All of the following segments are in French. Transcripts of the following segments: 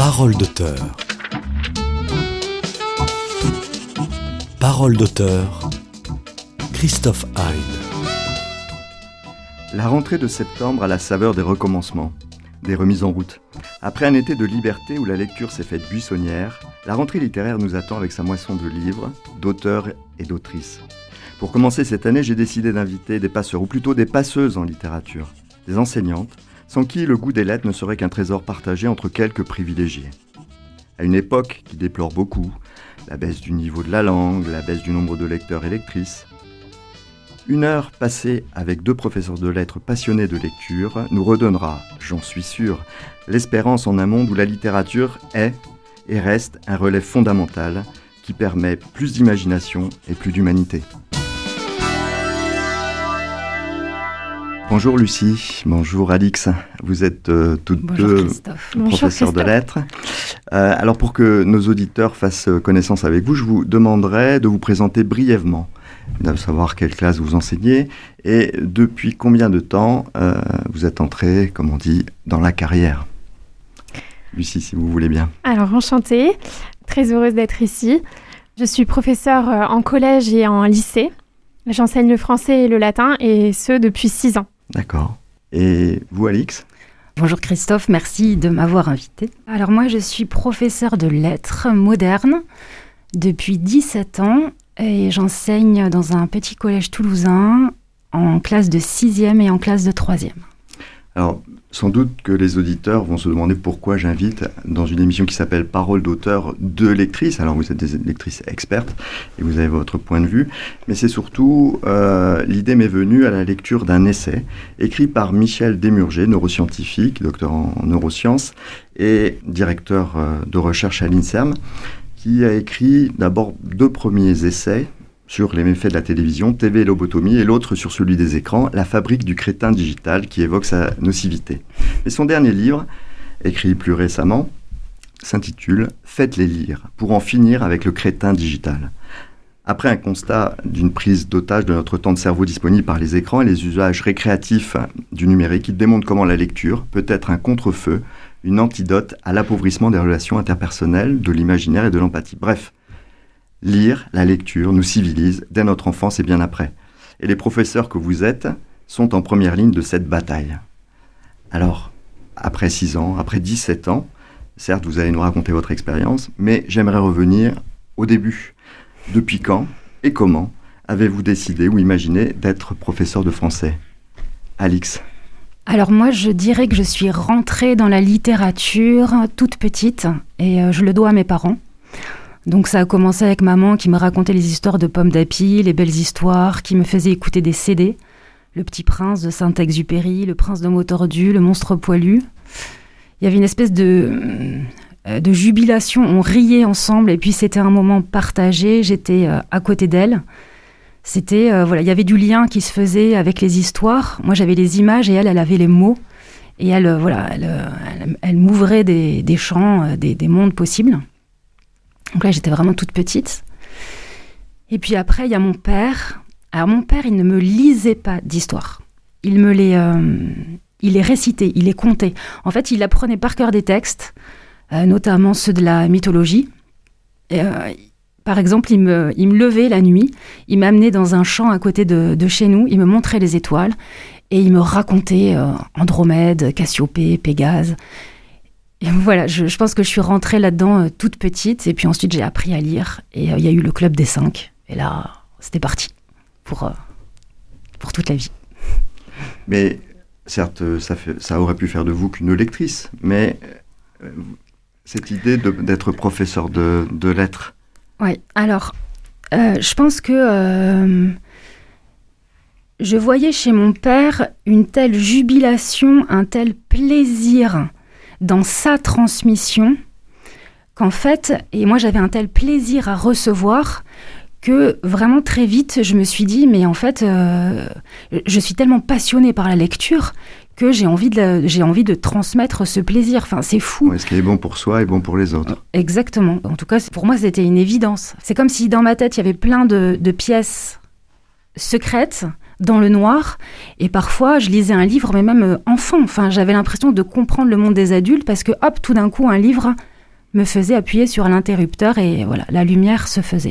Parole d'auteur. Parole d'auteur. Christophe Hein. La rentrée de septembre a la saveur des recommencements, des remises en route. Après un été de liberté où la lecture s'est faite buissonnière, la rentrée littéraire nous attend avec sa moisson de livres, d'auteurs et d'autrices. Pour commencer cette année, j'ai décidé d'inviter des passeurs, ou plutôt des passeuses en littérature, des enseignantes, sans qui le goût des lettres ne serait qu'un trésor partagé entre quelques privilégiés. À une époque qui déplore beaucoup, la baisse du niveau de la langue, la baisse du nombre de lecteurs et lectrices, une heure passée avec deux professeurs de lettres passionnés de lecture nous redonnera, j'en suis sûr, l'espérance en un monde où la littérature est et reste un relais fondamental qui permet plus d'imagination et plus d'humanité. Bonjour Lucie, bonjour Alix, vous êtes toutes deux professeurs de lettres. Alors pour que nos auditeurs fassent connaissance avec vous, je vous demanderai de vous présenter brièvement, de savoir quelle classe vous enseignez et depuis combien de temps vous êtes entrée, comme on dit, dans la carrière. Lucie, si vous voulez bien. Alors enchantée, très heureuse d'être ici. Je suis professeure en collège et en lycée. J'enseigne le français et le latin et ce depuis 6 ans. D'accord. Et vous, Alix ? Bonjour Christophe, merci de m'avoir invitée. Alors moi, je suis professeure de lettres modernes depuis 17 ans et j'enseigne dans un petit collège toulousain en classe de 6e et en classe de 3e. Alors, sans doute que les auditeurs vont se demander pourquoi j'invite dans une émission qui s'appelle Parole d'auteur deux lectrices. Alors vous êtes des lectrices expertes et vous avez votre point de vue, mais c'est surtout l'idée m'est venue à la lecture d'un essai écrit par Michel Desmurger, neuroscientifique, docteur en neurosciences et directeur de recherche à l'INSERM, qui a écrit d'abord 2 premiers essais sur les méfaits de la télévision, TV et lobotomie, et l'autre sur celui des écrans, La fabrique du crétin digital, qui évoque sa nocivité. Et son dernier livre, écrit plus récemment, s'intitule « Faites-les lire, pour en finir avec le crétin digital ». Après un constat d'une prise d'otage de notre temps de cerveau disponible par les écrans et les usages récréatifs du numérique, il démontre comment la lecture peut être un contre-feu, une antidote à l'appauvrissement des relations interpersonnelles, de l'imaginaire et de l'empathie. Bref, lire, la lecture, nous civilise dès notre enfance et bien après. Et les professeurs que vous êtes sont en première ligne de cette bataille. Alors, après 6 ans, après 17 ans, certes, vous allez nous raconter votre expérience, mais j'aimerais revenir au début. Depuis quand et comment avez-vous décidé ou imaginé d'être professeur de français ? Alix ? Alors moi, je dirais que je suis rentrée dans la littérature toute petite et je le dois à mes parents. Donc ça a commencé avec maman qui me racontait les histoires de Pomme d'Api, les belles histoires, qui me faisait écouter des CD. Le Petit Prince de Saint-Exupéry, Le Prince de Motordu, Le Monstre Poilu. Il y avait une espèce de jubilation, on riait ensemble et puis c'était un moment partagé, j'étais à côté d'elle. C'était, il y avait du lien qui se faisait avec les histoires. Moi j'avais les images et elle avait les mots. Et elle m'ouvrait des champs, des mondes possibles. Donc là, j'étais vraiment toute petite. Et puis après, il y a mon père. Alors mon père, il ne me lisait pas d'histoire. Il les récitait, il les contait. En fait, il apprenait par cœur des textes, notamment ceux de la mythologie. Par exemple, il me levait la nuit, il m'amenait dans un champ à côté de chez nous, il me montrait les étoiles et il me racontait Andromède, Cassiopée, Pégase. Et voilà, je pense que je suis rentrée là-dedans toute petite et puis ensuite j'ai appris à lire et il y a eu le Club des 5 et là c'était parti pour toute la vie. Mais certes, ça aurait pu faire de vous qu'une lectrice, mais cette idée d'être professeur de lettres. Oui, alors je pense que je voyais chez mon père une telle jubilation, un tel plaisir dans sa transmission, qu'en fait, et moi j'avais un tel plaisir à recevoir, que vraiment très vite je me suis dit, mais en fait, je suis tellement passionnée par la lecture que j'ai envie de transmettre ce plaisir. Enfin, c'est fou. Ouais, ce qui est bon pour soi est bon pour les autres. Exactement. En tout cas, pour moi, c'était une évidence. C'est comme si dans ma tête, il y avait plein de pièces secrètes dans le noir. Et parfois, je lisais un livre, mais même enfant. Enfin, j'avais l'impression de comprendre le monde des adultes parce que, hop, tout d'un coup, un livre me faisait appuyer sur l'interrupteur et voilà, la lumière se faisait.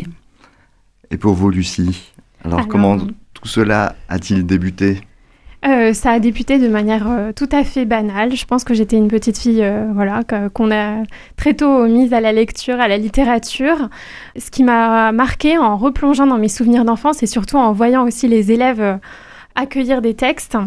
Et pour vous, Lucie, alors comment tout cela a-t-il débuté ? Ça a débuté de manière tout à fait banale. Je pense que j'étais une petite fille qu'on a très tôt mise à la lecture, à la littérature. Ce qui m'a marquée en replongeant dans mes souvenirs d'enfance et surtout en voyant aussi les élèves accueillir des textes,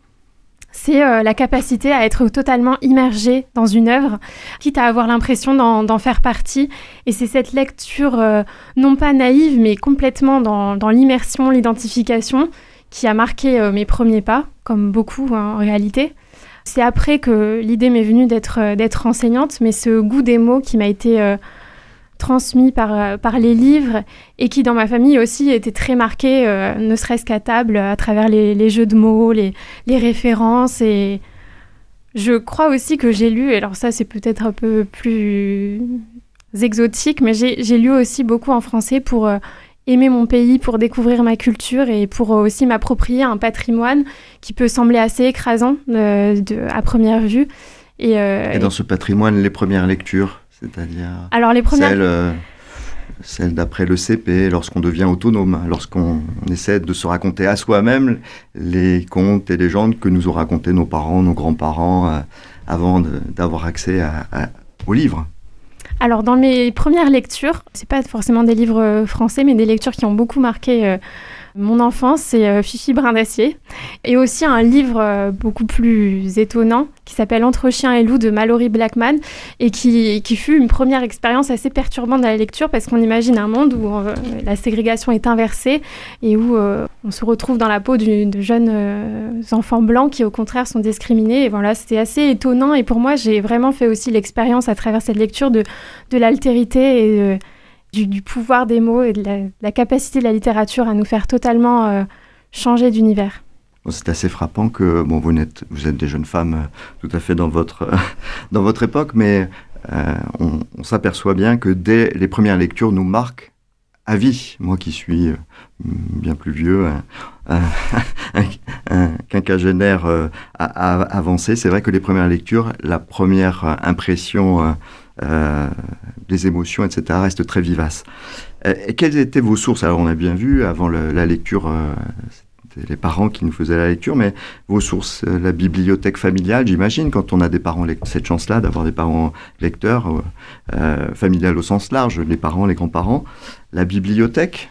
c'est la capacité à être totalement immergé dans une œuvre, quitte à avoir l'impression d'en faire partie. Et c'est cette lecture non pas naïve, mais complètement dans l'immersion, l'identification, qui a marqué mes premiers pas, comme beaucoup en réalité. C'est après que l'idée m'est venue d'être enseignante, mais ce goût des mots qui m'a été transmis par les livres et qui dans ma famille aussi était très marqué, ne serait-ce qu'à table, à travers les jeux de mots, les références. Et je crois aussi que j'ai lu, alors ça c'est peut-être un peu plus exotique, mais j'ai lu aussi beaucoup en français pour aimer mon pays, pour découvrir ma culture et pour aussi m'approprier un patrimoine qui peut sembler assez écrasant à première vue. Et dans ce patrimoine, les premières lectures, c'est-à-dire alors, les premières... celles d'après le CP, lorsqu'on devient autonome, lorsqu'on essaie de se raconter à soi-même les contes et légendes que nous ont racontés nos parents, nos grands-parents, avant d'avoir accès aux livres. Alors, dans mes premières lectures, c'est pas forcément des livres français, mais des lectures qui ont beaucoup marqué mon enfance, c'est Fifi Brin d'Acier. Et aussi un livre beaucoup plus étonnant qui s'appelle Entre chien et loup de Malory Blackman et qui fut une première expérience assez perturbante dans la lecture parce qu'on imagine un monde où la ségrégation est inversée et où on se retrouve dans la peau de jeunes enfants blancs qui au contraire sont discriminés. Et voilà, c'était assez étonnant et pour moi j'ai vraiment fait aussi l'expérience à travers cette lecture de l'altérité et du pouvoir des mots et de la capacité de la littérature à nous faire totalement changer d'univers. C'est assez frappant que vous êtes des jeunes femmes tout à fait dans votre époque, mais on s'aperçoit bien que dès les premières lectures nous marquent à vie. Moi qui suis bien plus vieux, un quinquagénaire avancé, c'est vrai que les premières lectures, la première impression des émotions, etc., reste très vivace. Et quelles étaient vos sources ? Alors on a bien vu, avant la lecture, c'était les parents qui nous faisaient la lecture, mais vos sources, la bibliothèque familiale, j'imagine, quand on a des parents cette chance-là d'avoir des parents lecteurs, familiales au sens large, les parents, les grands-parents, la bibliothèque,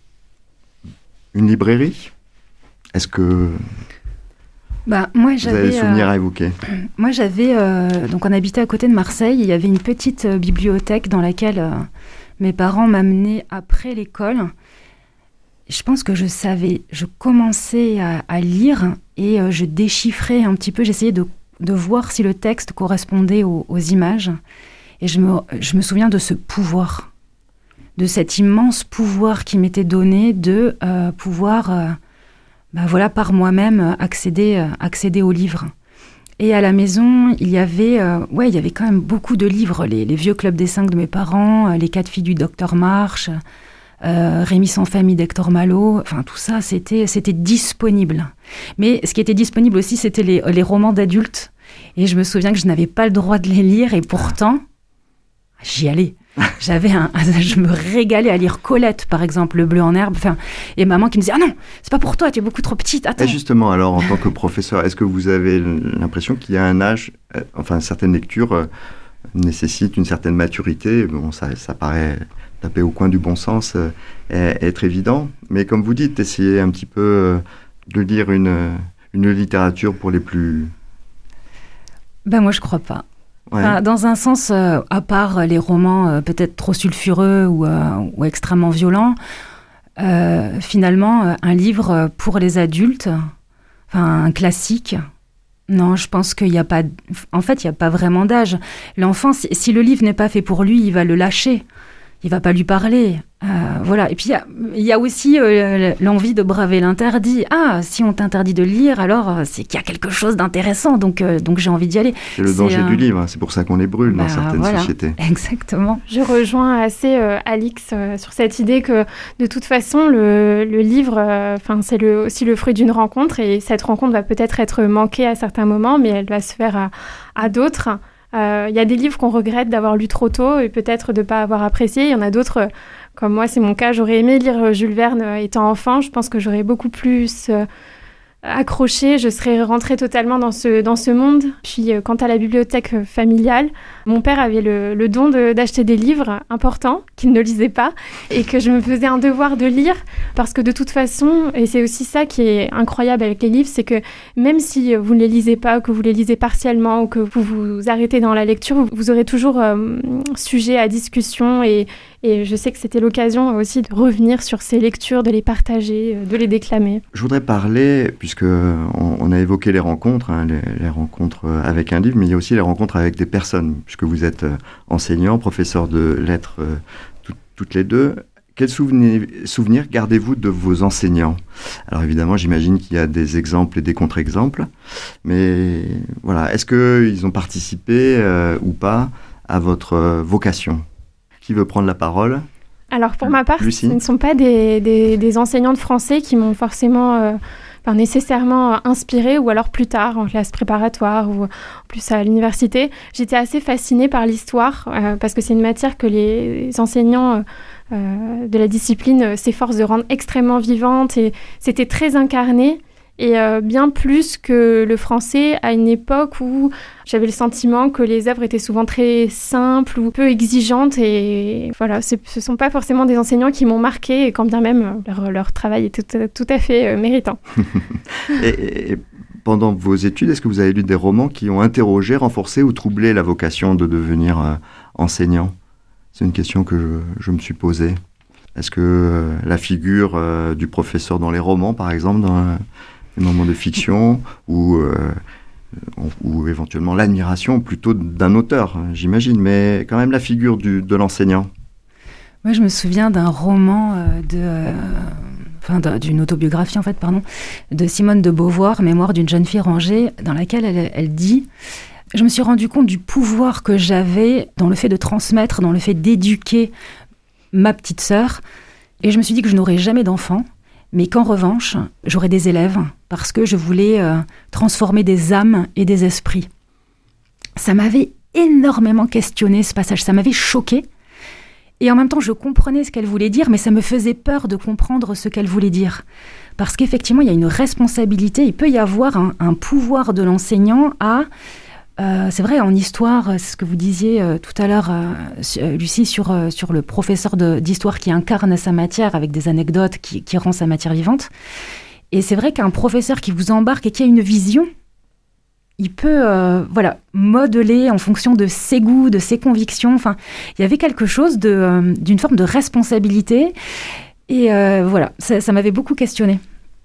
une librairie, est-ce que... Moi, vous avez des souvenirs à évoquer. Moi, donc on habitait à côté de Marseille. Il y avait une petite bibliothèque dans laquelle mes parents m'amenaient après l'école. Je pense que je commençais à lire et je déchiffrais un petit peu. J'essayais de voir si le texte correspondait aux images. Et je me souviens de ce pouvoir, de cet immense pouvoir qui m'était donné de pouvoir... par moi-même accéder aux livres. Et à la maison, il y avait quand même beaucoup de livres, les vieux clubs des 5 de mes parents, les 4 filles du Docteur March, Rémi sans famille d'Hector Malot, enfin tout ça, c'était disponible. Mais ce qui était disponible aussi, c'était les romans d'adultes. Et je me souviens que je n'avais pas le droit de les lire, et pourtant, j'y allais. Je me régalais à lire Colette, par exemple, Le Bleu en herbe. Et maman qui me disait « Ah non, c'est pas pour toi, tu es beaucoup trop petite, attends ». Et justement, alors, en tant que professeur, est-ce que vous avez l'impression qu'il y a un âge, certaines lectures nécessitent une certaine maturité ? Bon, ça paraît taper au coin du bon sens, être évident. Mais comme vous dites, essayez un petit peu de lire une littérature pour les plus... Moi, je crois pas. Ouais. Dans un sens, à part les romans peut-être trop sulfureux ou extrêmement violents, finalement, un livre pour les adultes, un classique, non, je pense qu'il n'y a pas... En fait, il n'y a pas vraiment d'âge. L'enfant, si le livre n'est pas fait pour lui, il va le lâcher. Il ne va pas lui parler. Voilà. Et puis, il y a aussi l'envie de braver l'interdit. Ah, si on t'interdit de lire, alors c'est qu'il y a quelque chose d'intéressant. Donc j'ai envie d'y aller. C'est le danger du livre. C'est pour ça qu'on les brûle dans certaines sociétés. Exactement. Je rejoins assez Alix sur cette idée que, de toute façon, le livre, c'est aussi le fruit d'une rencontre. Et cette rencontre va peut-être être manquée à certains moments, mais elle va se faire à d'autres. Il y a des livres qu'on regrette d'avoir lus trop tôt et peut-être de ne pas avoir apprécié. Il y en a d'autres, comme moi, c'est mon cas. J'aurais aimé lire Jules Verne étant enfant. Je pense que j'aurais beaucoup plus accrochée. Je serais rentrée totalement dans ce monde. Puis, quant à la bibliothèque familiale, mon père avait le don d'acheter des livres importants qu'il ne lisait pas et que je me faisais un devoir de lire parce que de toute façon, et c'est aussi ça qui est incroyable avec les livres, c'est que même si vous ne les lisez pas, que vous les lisez partiellement ou que vous vous arrêtez dans la lecture, vous aurez toujours sujet à discussion et je sais que c'était l'occasion aussi de revenir sur ces lectures, de les partager, de les déclamer. Je voudrais parler, puisque on a évoqué les rencontres, les rencontres avec un livre, mais il y a aussi les rencontres avec des personnes, puisque vous êtes enseignant, professeur de lettres toutes les deux. Quels souvenirs gardez-vous de vos enseignants ? Alors évidemment, j'imagine qu'il y a des exemples et des contre-exemples, mais voilà, est-ce qu'ils ont participé ou pas à votre vocation ? Qui veut prendre la parole ? Alors pour ma part, Lucie ? ce ne sont pas des enseignants de français qui m'ont forcément... nécessairement inspirée, ou alors plus tard, en classe préparatoire, ou plus à l'université. J'étais assez fascinée par l'histoire, parce que c'est une matière que les enseignants de la discipline s'efforcent de rendre extrêmement vivante, et c'était très incarné, et bien plus que le français, à une époque où j'avais le sentiment que les œuvres étaient souvent très simples ou peu exigeantes, et voilà, ce ne sont pas forcément des enseignants qui m'ont marquée, et quand bien même leur travail était tout à fait méritant. et pendant vos études, est-ce que vous avez lu des romans qui ont interrogé, renforcé ou troublé la vocation de devenir enseignant ? C'est une question que je me suis posée. Est-ce que la figure du professeur dans les romans, par exemple, dans les moments de fiction, ou éventuellement l'admiration plutôt d'un auteur, j'imagine, mais quand même la figure de l'enseignant. Moi, je me souviens d'un roman d'une autobiographie, de Simone de Beauvoir, Mémoire d'une jeune fille rangée, dans laquelle elle dit « Je me suis rendu compte du pouvoir que j'avais dans le fait de transmettre, dans le fait d'éduquer ma petite sœur, et je me suis dit que je n'aurais jamais d'enfant, mais qu'en revanche, j'aurais des élèves, parce que je voulais transformer des âmes et des esprits. » Ça m'avait énormément questionné, ce passage, ça m'avait choquée. Et en même temps, je comprenais ce qu'elle voulait dire, mais ça me faisait peur de comprendre ce qu'elle voulait dire. Parce qu'effectivement, il y a une responsabilité, il peut y avoir un pouvoir de l'enseignant à... c'est vrai, en histoire, c'est ce que vous disiez tout à l'heure, Lucie, sur le professeur d'histoire qui incarne sa matière avec des anecdotes, qui rend sa matière vivante. Et c'est vrai qu'un professeur qui vous embarque et qui a une vision, il peut modeler en fonction de ses goûts, de ses convictions. Enfin, il y avait quelque chose d'une forme de responsabilité. Et ça m'avait beaucoup questionnée.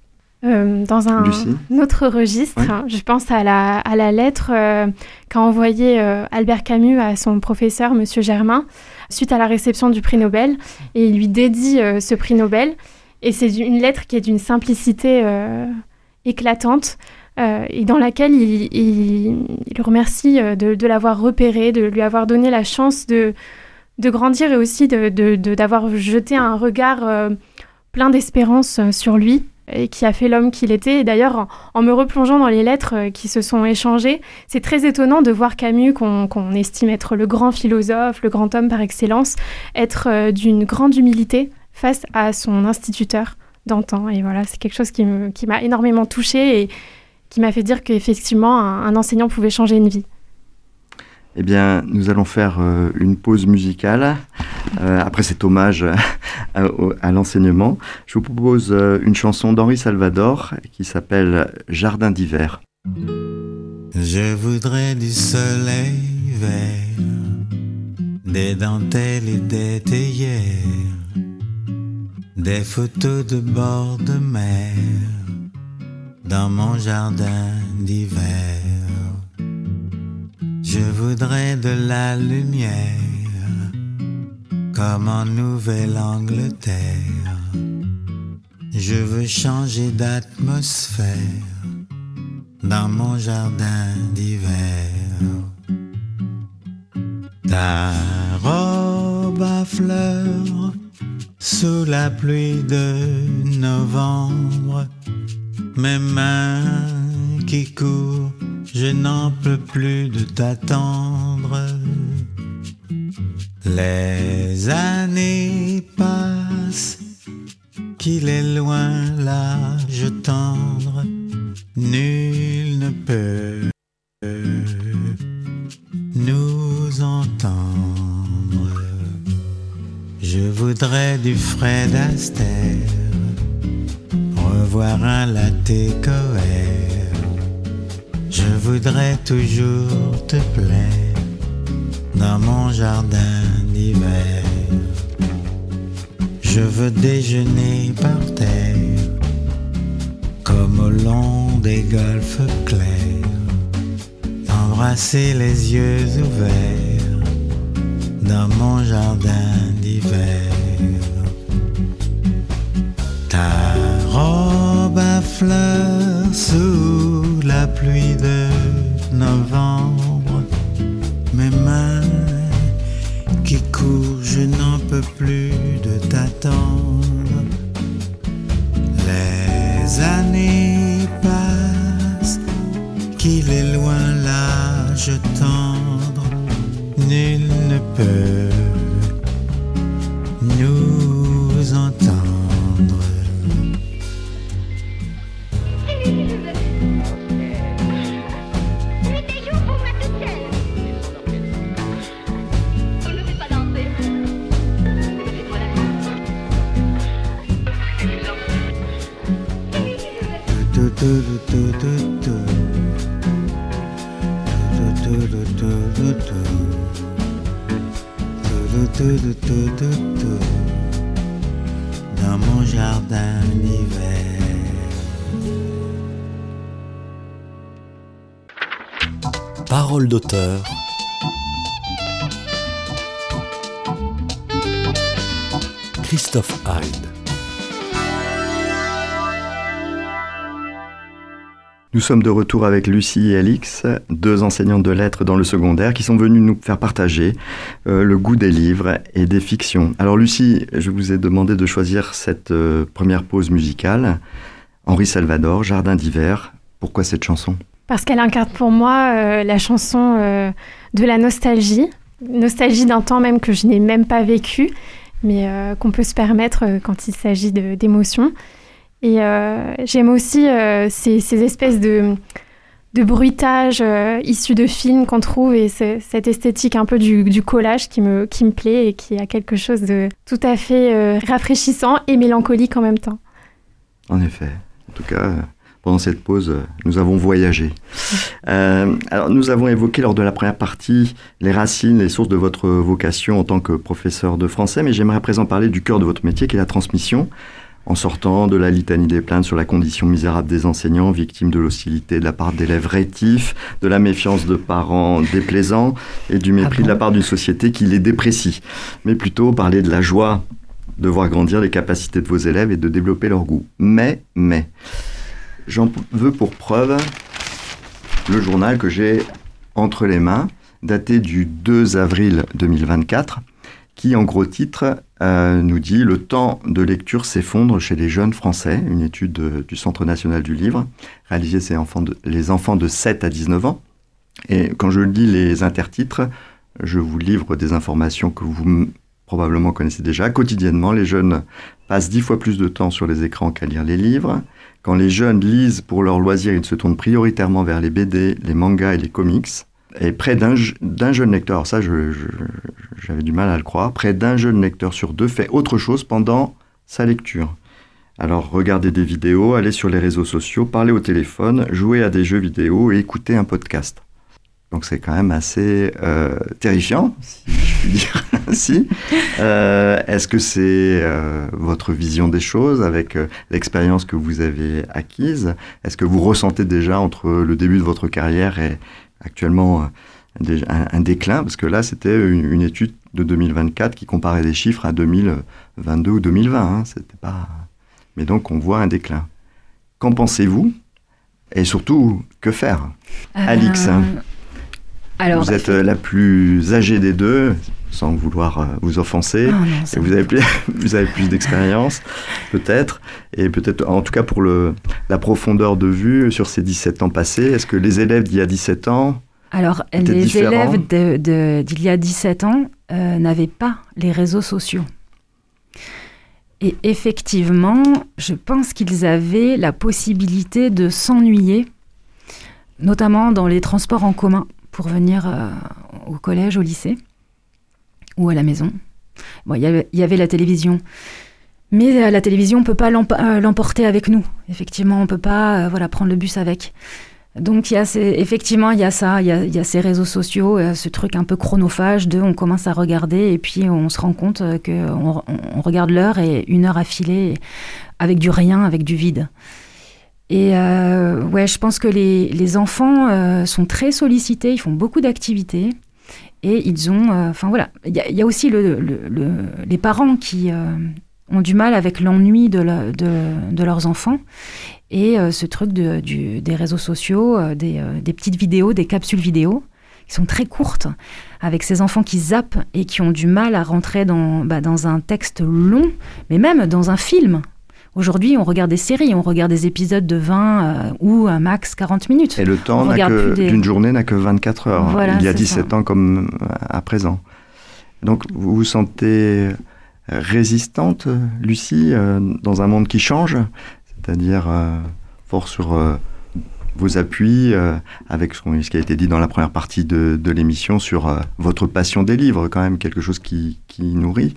Dans un autre registre, oui. Je pense à la lettre qu'a envoyée Albert Camus à son professeur, Monsieur Germain, suite à la réception du prix Nobel. Et il lui dédie ce prix Nobel. Et c'est une lettre qui est d'une simplicité éclatante. Et dans laquelle il remercie de l'avoir repéré, de lui avoir donné la chance de grandir, et aussi d'avoir jeté un regard plein d'espérance sur lui, et qui a fait l'homme qu'il était. Et d'ailleurs, en me replongeant dans les lettres qui se sont échangées, c'est très étonnant de voir Camus, qu'on estime être le grand philosophe, le grand homme par excellence, être d'une grande humilité face à son instituteur d'antan. Et voilà, c'est quelque chose qui m'a énormément touchée, et qui m'a fait dire qu'effectivement, un enseignant pouvait changer une vie. Eh bien, nous allons faire une pause musicale après cet hommage à l'enseignement. Je vous propose une chanson d'Henri Salvador qui s'appelle « Jardin d'hiver ». Je voudrais du soleil vert, des dentelles et des théières, des photos de bord de mer dans mon jardin d'hiver. Je voudrais de la lumière comme en Nouvelle-Angleterre. Je veux changer d'atmosphère dans mon jardin d'hiver. Ta robe à fleurs sous la pluie de novembre, mes mains qui courent je n'en peux plus de t'attendre. Les années passent, qu'il est loin l'âge tendre, nul ne peut nous entendre. Je voudrais du Fred Astaire, revoir un latte coère. Je voudrais toujours te plaire dans mon jardin d'hiver. Je veux déjeuner par terre, comme au long des golfes clairs, embrasser les yeux ouverts dans mon jardin d'hiver. Ta robe à fleurs sous la pluie de novembre, mes mains qui courent, je n'en peux plus de t'attendre. Les années passent, qu'il est loin l'âge tendre, nul ne peut nous entendre. Dans mon jardin d'hiver. Parole d'auteur. Christophe Hein. Nous sommes de retour avec Lucie et Alix, deux enseignantes de lettres dans le secondaire qui sont venues nous faire partager le goût des livres et des fictions. Alors Lucie, je vous ai demandé de choisir cette première pause musicale. Henri Salvador, Jardin d'hiver. Pourquoi cette chanson ? Parce qu'elle incarne pour moi la chanson de la nostalgie. Nostalgie d'un temps même que je n'ai même pas vécu, mais qu'on peut se permettre quand il s'agit d'émotions. Et j'aime aussi ces espèces de bruitages issus de films qu'on trouve et cette esthétique un peu du collage qui me plaît et qui a quelque chose de tout à fait rafraîchissant et mélancolique en même temps. En effet. En tout cas, pendant cette pause, nous avons voyagé. Alors, nous avons évoqué lors de la première partie les racines, les sources de votre vocation en tant que professeur de français, mais j'aimerais à présent parler du cœur de votre métier qui est la transmission. En sortant de la litanie des plaintes sur la condition misérable des enseignants, victimes de l'hostilité de la part d'élèves rétifs, de la méfiance de parents déplaisants et du mépris de la part d'une société qui les déprécie. Mais plutôt parler de la joie de voir grandir les capacités de vos élèves et de développer leur goût. Mais, j'en veux pour preuve le journal que j'ai entre les mains, daté du 2 avril 2024, qui, en gros titre, nous dit « Le temps de lecture s'effondre chez les jeunes Français », une étude du Centre national du livre, réalisée les enfants de 7 à 19 ans. Et quand je lis les intertitres, je vous livre des informations que vous probablement connaissez déjà. Quotidiennement, les jeunes passent 10 fois plus de temps sur les écrans qu'à lire les livres. Quand les jeunes lisent pour leur loisir, ils se tournent prioritairement vers les BD, les mangas et les comics. Et près d'un jeune lecteur, ça j'avais du mal à le croire, près d'un jeune lecteur sur deux fait autre chose pendant sa lecture. Alors regarder des vidéos, aller sur les réseaux sociaux, parler au téléphone, jouer à des jeux vidéo et écouter un podcast. Donc c'est quand même assez terrifiant, si je puis dire ainsi. Est-ce que c'est votre vision des choses avec l'expérience que vous avez acquise ? Est-ce que vous ressentez déjà entre le début de votre carrière et actuellement un déclin, parce que là c'était une étude de 2024 qui comparait des chiffres à 2022 ou 2020, hein, c'était pas... mais donc on voit un déclin. Qu'en pensez-vous ? Et surtout, que faire ? Alix, alors, vous êtes la plus âgée des deux, sans vouloir vous offenser. Non, et vous avez plus d'expérience, peut-être. Et peut-être, en tout cas, pour la profondeur de vue sur ces 17 ans passés, est-ce que les élèves d'il y a 17 ans Alors, étaient les différents élèves d'il y a 17 ans n'avaient pas les réseaux sociaux. Et effectivement, je pense qu'ils avaient la possibilité de s'ennuyer, notamment dans les transports en commun, pour venir au collège, au lycée, ou à la maison. Bon, il y avait la télévision. Mais la télévision, on ne peut pas l'emporter avec nous. Effectivement, on ne peut pas prendre le bus avec. Donc, effectivement, il y a ça, il y a ces réseaux sociaux, ce truc un peu chronophage on commence à regarder et puis on se rend compte qu'on regarde l'heure et 1 heure a filé avec du rien, avec du vide. Et je pense que les enfants sont très sollicités, ils font beaucoup d'activités et ils ont... il y a aussi les parents qui ont du mal avec l'ennui de leurs enfants. Et ce truc des réseaux sociaux, des petites vidéos, des capsules vidéo, qui sont très courtes, avec ces enfants qui zappent et qui ont du mal à rentrer dans un texte long, mais même dans un film. Aujourd'hui, on regarde des séries, on regarde des épisodes de 20 ou un max 40 minutes. Et le temps d'une journée n'a que 24 heures. Voilà, il y a 17 ans comme à présent. Donc, vous vous sentez résistante, Lucie, dans un monde qui change ? C'est-à-dire fort sur vos appuis, avec ce qui a été dit dans la première partie de l'émission sur votre passion des livres, quand même quelque chose qui nourrit.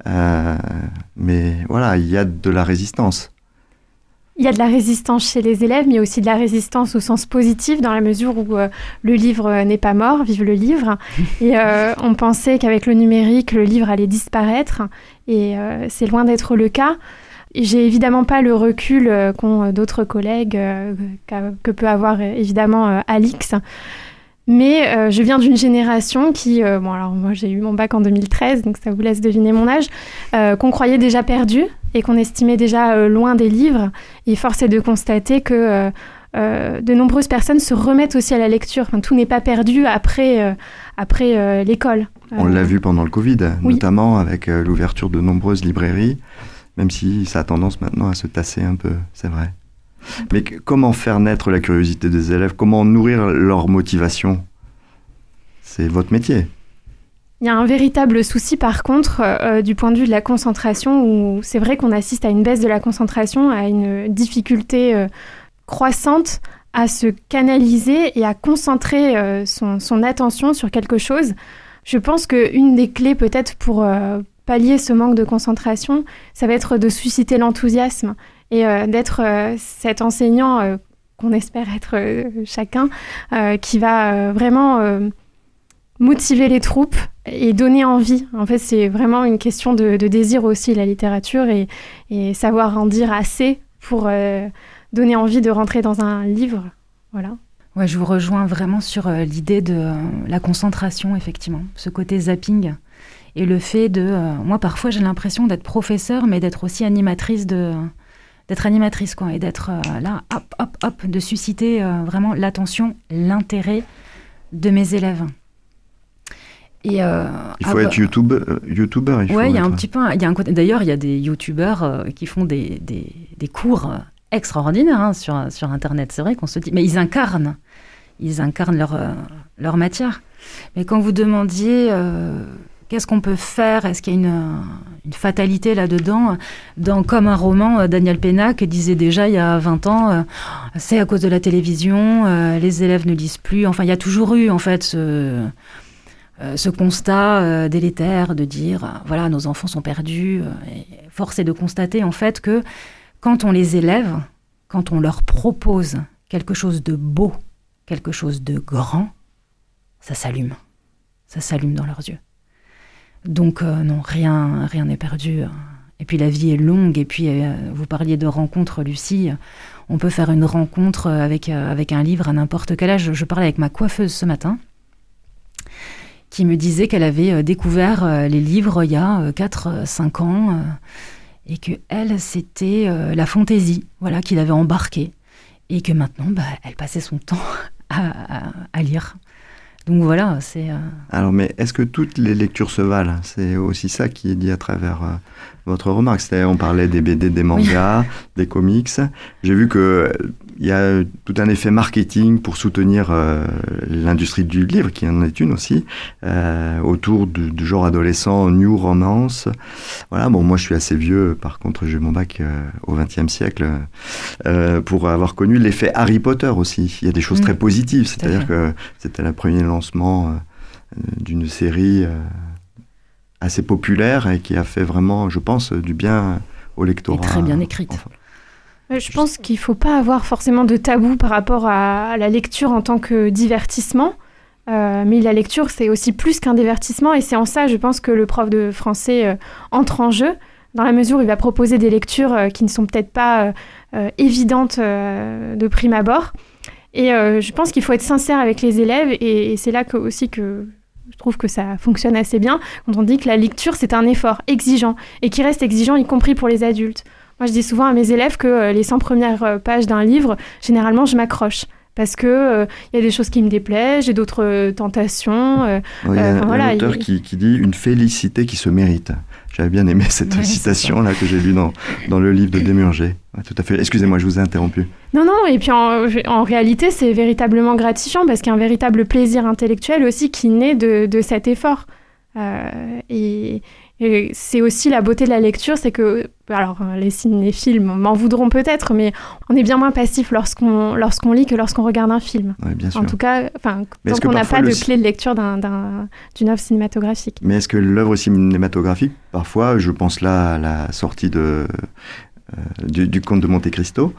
Mais voilà, il y a de la résistance. Il y a de la résistance chez les élèves, mais aussi de la résistance au sens positif, dans la mesure où le livre n'est pas mort, vive le livre. Et on pensait qu'avec le numérique, le livre allait disparaître, et c'est loin d'être le cas. J'ai évidemment pas le recul qu'ont d'autres collègues, que peut avoir évidemment Alix. Mais je viens d'une génération qui... alors moi j'ai eu mon bac en 2013, donc ça vous laisse deviner mon âge, qu'on croyait déjà perdu et qu'on estimait déjà loin des livres. Et force est de constater que de nombreuses personnes se remettent aussi à la lecture. Enfin, tout n'est pas perdu après l'école. On l'a vu pendant le Covid, oui. Notamment avec l'ouverture de nombreuses librairies. Même si ça a tendance maintenant à se tasser un peu, c'est vrai. Mais comment faire naître la curiosité des élèves ? Comment nourrir leur motivation ? C'est votre métier. Il y a un véritable souci, par contre, du point de vue de la concentration, où c'est vrai qu'on assiste à une baisse de la concentration, à une difficulté croissante à se canaliser et à concentrer son attention sur quelque chose. Je pense qu'une des clés, peut-être, pour... pallier ce manque de concentration, ça va être de susciter l'enthousiasme et d'être cet enseignant qu'on espère être chacun, qui va vraiment motiver les troupes et donner envie. En fait, c'est vraiment une question de désir aussi, la littérature, et savoir en dire assez pour donner envie de rentrer dans un livre. Voilà. Ouais, je vous rejoins vraiment sur l'idée de la concentration, effectivement, ce côté zapping. Et le fait moi, parfois, j'ai l'impression d'être professeure, mais d'être aussi animatrice, d'être animatrice, quoi, et d'être là, hop, de susciter vraiment l'attention, l'intérêt de mes élèves. Et, il faut être youtubeur. Oui, il y a un petit peu... D'ailleurs, il y a des youtubeurs qui font des cours extraordinaires sur Internet. C'est vrai qu'on se dit... Mais ils incarnent leur matière. Mais quand vous demandiez... qu'est-ce qu'on peut faire ? Est-ce qu'il y a une fatalité là-dedans ? Comme un roman, Daniel Pénac disait déjà il y a 20 ans, c'est à cause de la télévision, les élèves ne lisent plus. Enfin, il y a toujours eu en fait ce constat délétère de dire, voilà, nos enfants sont perdus. Et force est de constater en fait que quand on les élève, quand on leur propose quelque chose de beau, quelque chose de grand, ça s'allume. Ça s'allume dans leurs yeux. Donc non, rien n'est perdu. Et puis la vie est longue. Et puis vous parliez de rencontres, Lucie. On peut faire une rencontre avec un livre à n'importe quel âge. Je parlais avec ma coiffeuse ce matin, qui me disait qu'elle avait découvert les livres il y a 4-5 ans, et que elle, c'était la fantaisie, voilà, qui l'avait embarquée, et que maintenant, elle passait son temps à lire. Donc voilà, c'est... Alors, mais est-ce que toutes les lectures se valent? C'est aussi ça qui est dit à travers votre remarque. C'est-à-dire, on parlait des BD, des mangas, des comics. J'ai vu qu'il y a tout un effet marketing pour soutenir l'industrie du livre, qui en est une aussi, autour du genre adolescent, new romance. Voilà, bon, moi je suis assez vieux, par contre j'ai eu mon bac au XXe siècle, pour avoir connu l'effet Harry Potter aussi. Il y a des choses très positives, c'est-à-dire que c'était le premier lancement d'une série assez populaire et qui a fait vraiment, je pense, du bien au lectorat. Et très bien écrite. Enfin, Je pense qu'il ne faut pas avoir forcément de tabou par rapport à la lecture en tant que divertissement. Mais la lecture, c'est aussi plus qu'un divertissement. Et c'est en ça, je pense, que le prof de français entre en jeu, dans la mesure où il va proposer des lectures qui ne sont peut-être pas évidentes de prime abord. Et je pense qu'il faut être sincère avec les élèves. Et c'est là aussi que je trouve que ça fonctionne assez bien. Quand on dit que la lecture, c'est un effort exigeant. Et qui reste exigeant, y compris pour les adultes. Moi, je dis souvent à mes élèves que les 100 premières pages d'un livre, généralement, je m'accroche. Parce que y a des choses qui me déplaisent, j'ai d'autres tentations. Il y a un auteur qui dit « une félicité qui se mérite ». J'avais bien aimé cette citation-là que j'ai lue dans le livre de Desmurger. Ouais, tout à fait. Excusez-moi, je vous ai interrompu. Non, et puis en réalité, c'est véritablement gratifiant parce qu'il y a un véritable plaisir intellectuel aussi qui naît de cet effort. Et c'est aussi la beauté de la lecture, c'est que, alors les cinéphiles m'en voudront peut-être, mais on est bien moins passif lorsqu'on lit que lorsqu'on regarde un film. Oui, bien sûr. En tout cas, tant qu'on n'a pas de clé de lecture d'une œuvre cinématographique. Mais est-ce que l'œuvre cinématographique, parfois, je pense là à la sortie du Comte de Monte Cristo,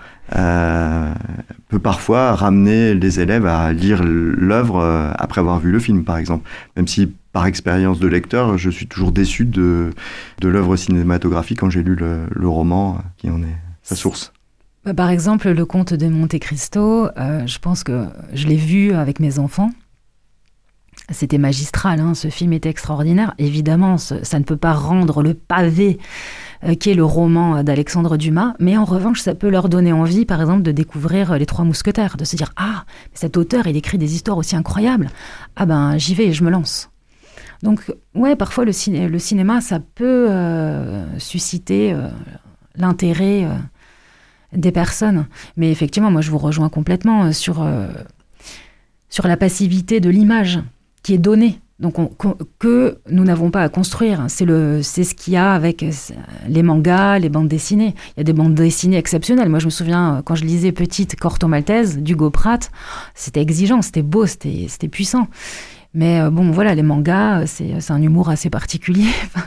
peut parfois ramener les élèves à lire l'œuvre après avoir vu le film, par exemple. Même si, par expérience de lecteur, je suis toujours déçu de l'œuvre cinématographique quand j'ai lu le roman qui en est sa source. Par exemple, le Comte de Monte Cristo, je pense que je l'ai vu avec mes enfants. C'était magistral, hein, ce film était extraordinaire. Évidemment, ça ne peut pas rendre le pavé qui est le roman d'Alexandre Dumas, mais en revanche, ça peut leur donner envie, par exemple, de découvrir Les Trois Mousquetaires, de se dire « Ah, cet auteur, il écrit des histoires aussi incroyables. Ah ben, j'y vais et je me lance. » Donc, ouais, parfois, le cinéma, ça peut susciter l'intérêt des personnes. Mais effectivement, moi, je vous rejoins complètement sur la passivité de l'image qui est donnée. Donc, que nous n'avons pas à construire. C'est ce qu'il y a avec les mangas, les bandes dessinées. Il y a des bandes dessinées exceptionnelles. Moi, je me souviens, quand je lisais petite Corto Maltese, d'Hugo Pratt, c'était exigeant, c'était beau, c'était puissant. Mais bon, voilà, les mangas, c'est un humour assez particulier.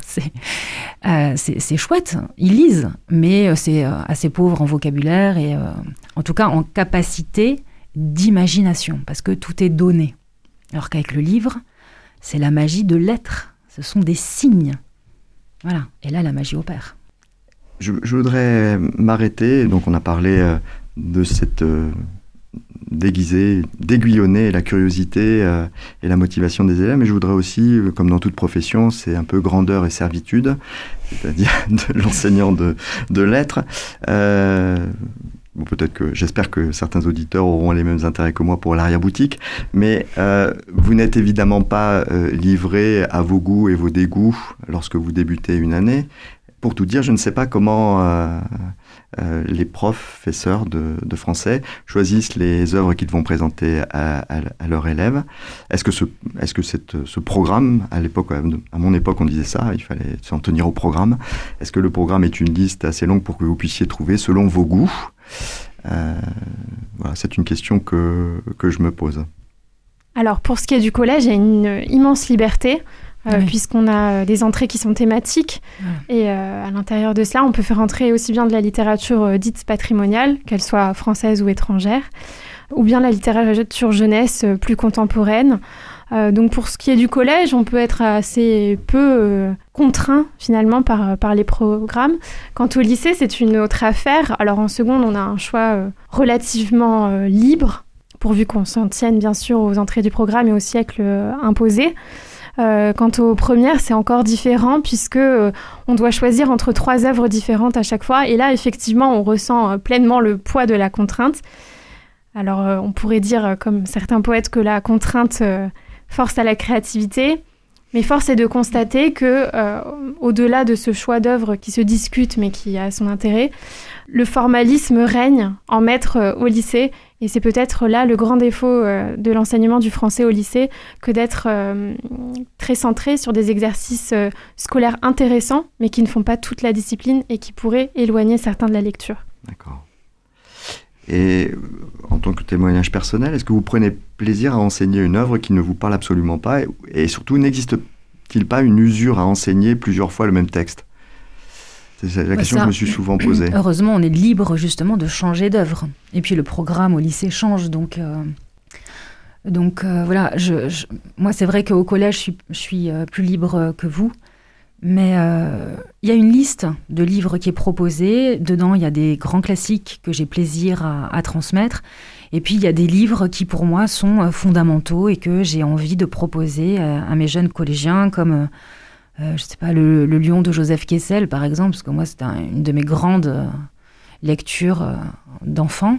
Enfin, c'est chouette, ils lisent, mais c'est assez pauvre en vocabulaire et en tout cas en capacité d'imagination, parce que tout est donné. Alors qu'avec le livre, c'est la magie de l'être. Ce sont des signes. Voilà. Et là, la magie opère. Je voudrais m'arrêter. Donc, on a parlé de cette d'aiguillonner la curiosité et la motivation des élèves. Mais je voudrais aussi, comme dans toute profession, c'est un peu grandeur et servitude, c'est-à-dire de l'enseignant de lettres. Bon, j'espère que certains auditeurs auront les mêmes intérêts que moi pour l'arrière-boutique, mais vous n'êtes évidemment pas livré à vos goûts et vos dégoûts lorsque vous débutez une année. Pour tout dire, je ne sais pas comment les professeurs de français choisissent les œuvres qu'ils vont présenter à leurs élèves. Est-ce que ce programme, à mon époque on disait ça, il fallait s'en tenir au programme. Est-ce que le programme est une liste assez longue pour que vous puissiez trouver selon vos goûts? Voilà, c'est une question que je me pose. Alors, pour ce qui est du collège, il y a une immense liberté, puisqu'on a des entrées qui sont thématiques. Et à l'intérieur de cela, on peut faire entrer aussi bien de la littérature dite patrimoniale, qu'elle soit française ou étrangère, ou bien la littérature jeunesse plus contemporaine. Donc pour ce qui est du collège, on peut être assez peu contraint finalement par les programmes. Quant au lycée, c'est une autre affaire. Alors en seconde, on a un choix relativement libre, pourvu qu'on s'en tienne bien sûr aux entrées du programme et au siècle imposé. Quant aux premières, c'est encore différent puisque on doit choisir entre 3 œuvres différentes à chaque fois. Et là, effectivement, on ressent pleinement le poids de la contrainte. Alors on pourrait dire, comme certains poètes, que la contrainte force à la créativité. Mais force est de constater que, au-delà de ce choix d'œuvre qui se discute mais qui a son intérêt, le formalisme règne en maître au lycée. Et c'est peut-être là le grand défaut de l'enseignement du français au lycée, que d'être très centré sur des exercices scolaires intéressants, mais qui ne font pas toute la discipline et qui pourraient éloigner certains de la lecture. D'accord. Et en tant que témoignage personnel, est-ce que vous prenez plaisir à enseigner une œuvre qui ne vous parle absolument pas et surtout, n'existe-t-il pas une usure à enseigner plusieurs fois le même texte ? C'est la question que je me suis souvent posée. Heureusement, on est libre justement de changer d'œuvre. Et puis le programme au lycée change, donc voilà. Moi, c'est vrai qu'au collège, je suis plus libre que vous. Mais il y a une liste de livres qui est proposée. Dedans, il y a des grands classiques que j'ai plaisir à transmettre. Et puis, il y a des livres qui, pour moi, sont fondamentaux et que j'ai envie de proposer à mes jeunes collégiens, comme, je sais pas, le Lion de Joseph Kessel, par exemple, parce que moi, c'est une de mes grandes lectures d'enfants.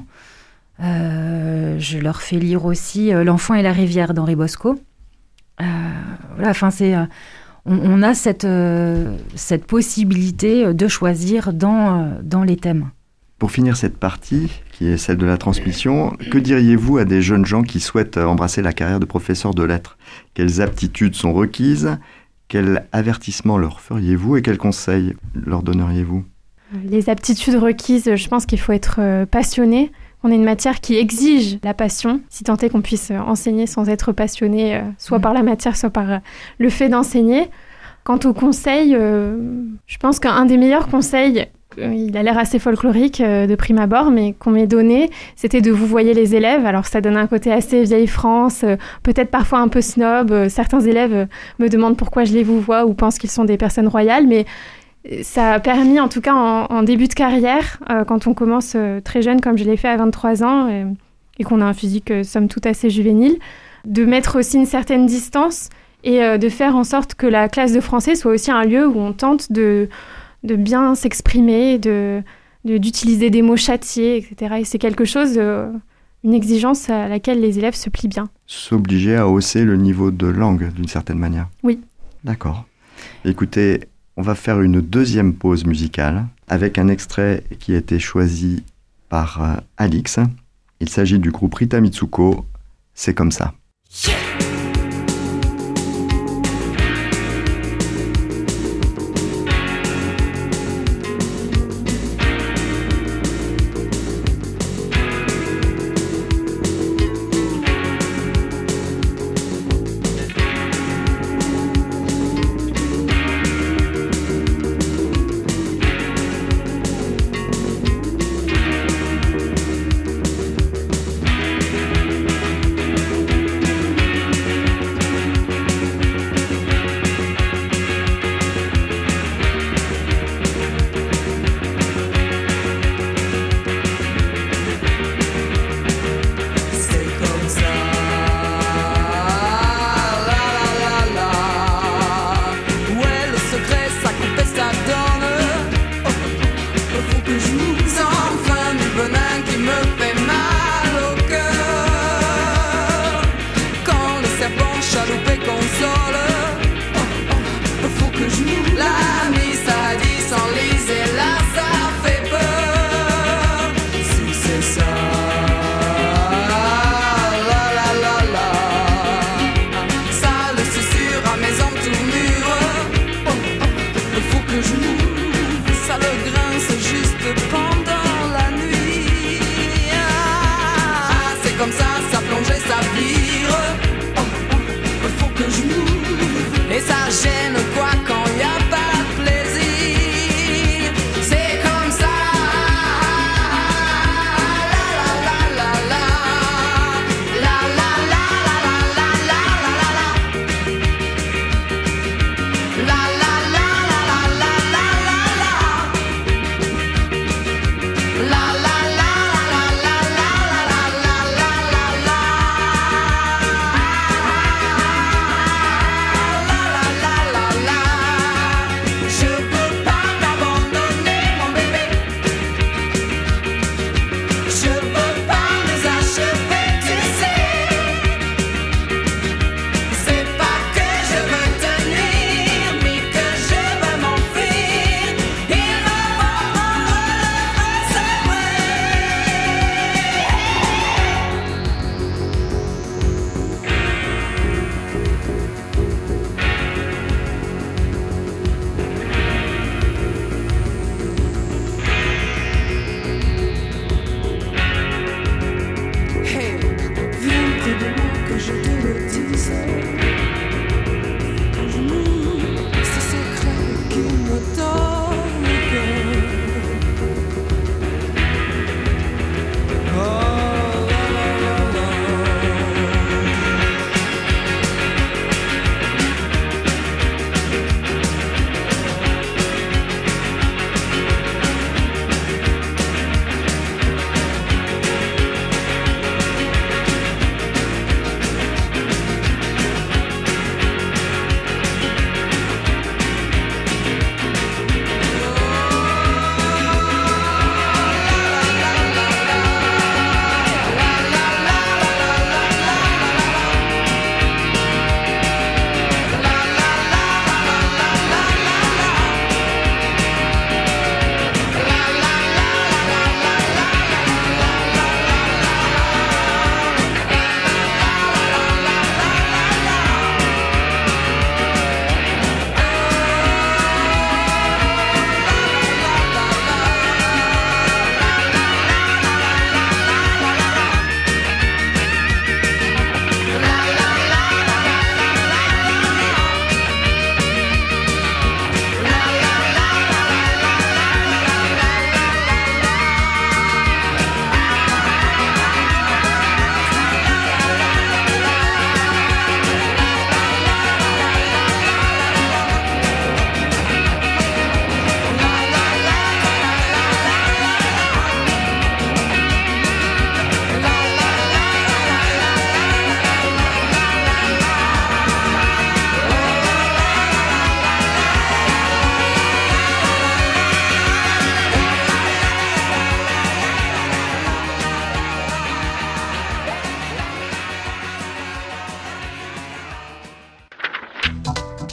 Je leur fais lire aussi L'Enfant et la rivière d'Henri Bosco. Voilà, enfin, c'est... On a cette possibilité de choisir dans les thèmes. Pour finir cette partie, qui est celle de la transmission, que diriez-vous à des jeunes gens qui souhaitent embrasser la carrière de professeur de lettres ? Quelles aptitudes sont requises ? Quel avertissement leur feriez-vous et quels conseils leur donneriez-vous ? Les aptitudes requises, je pense qu'il faut être passionné. On est une matière qui exige la passion, si tant est qu'on puisse enseigner sans être passionné, soit par la matière, soit par le fait d'enseigner. Quant aux conseils, je pense qu'un des meilleurs conseils, il a l'air assez folklorique de prime abord, mais qu'on m'ait donné, c'était de vous voyer les élèves. Alors ça donne un côté assez vieille France, peut-être parfois un peu snob. Certains élèves me demandent pourquoi je les vous vois ou pensent qu'ils sont des personnes royales, mais ça a permis, en tout cas en début de carrière, quand on commence très jeune, comme je l'ai fait à 23 ans, et qu'on a un physique somme toute assez juvénile, de mettre aussi une certaine distance et de faire en sorte que la classe de français soit aussi un lieu où on tente de bien s'exprimer, d'utiliser des mots châtiés, etc. Et c'est quelque chose, une exigence à laquelle les élèves se plient bien. S'obliger à hausser le niveau de langue, d'une certaine manière. Oui. D'accord. Écoutez, on va faire une deuxième pause musicale avec un extrait qui a été choisi par Alix. Il s'agit du groupe Rita Mitsuko, C'est comme ça.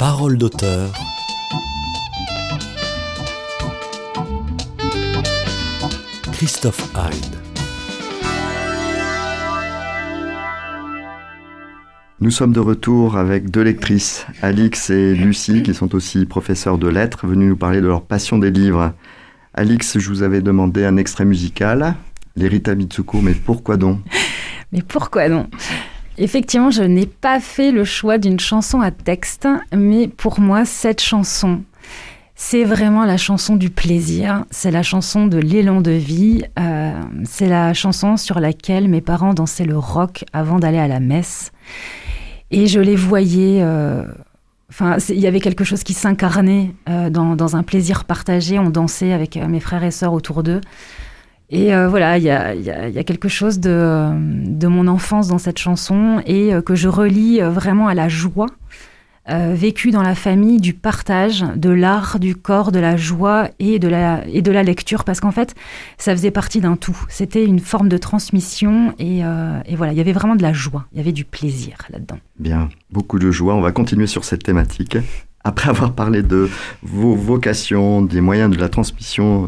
Parole d'auteur. Christophe Hein. Nous sommes de retour avec deux lectrices, Alix et Lucie, qui sont aussi professeurs de lettres, venues nous parler de leur passion des livres. Alix, je vous avais demandé un extrait musical, les Rita Mitsuko, mais pourquoi donc ? Mais pourquoi non ? Effectivement, je n'ai pas fait le choix d'une chanson à texte, mais pour moi, cette chanson, c'est vraiment la chanson du plaisir, c'est la chanson de l'élan de vie, c'est la chanson sur laquelle mes parents dansaient le rock avant d'aller à la messe. Et je les voyais, il y avait quelque chose qui s'incarnait dans un plaisir partagé. On dansait avec mes frères et sœurs autour d'eux. Et voilà, il y a quelque chose de mon enfance dans cette chanson et que je relie vraiment à la joie vécue dans la famille, du partage, de l'art, du corps, de la joie et de la lecture. Parce qu'en fait, ça faisait partie d'un tout. C'était une forme de transmission et voilà, il y avait vraiment de la joie, il y avait du plaisir là-dedans. Bien, beaucoup de joie. On va continuer sur cette thématique. Après avoir parlé de vos vocations, des moyens de la transmission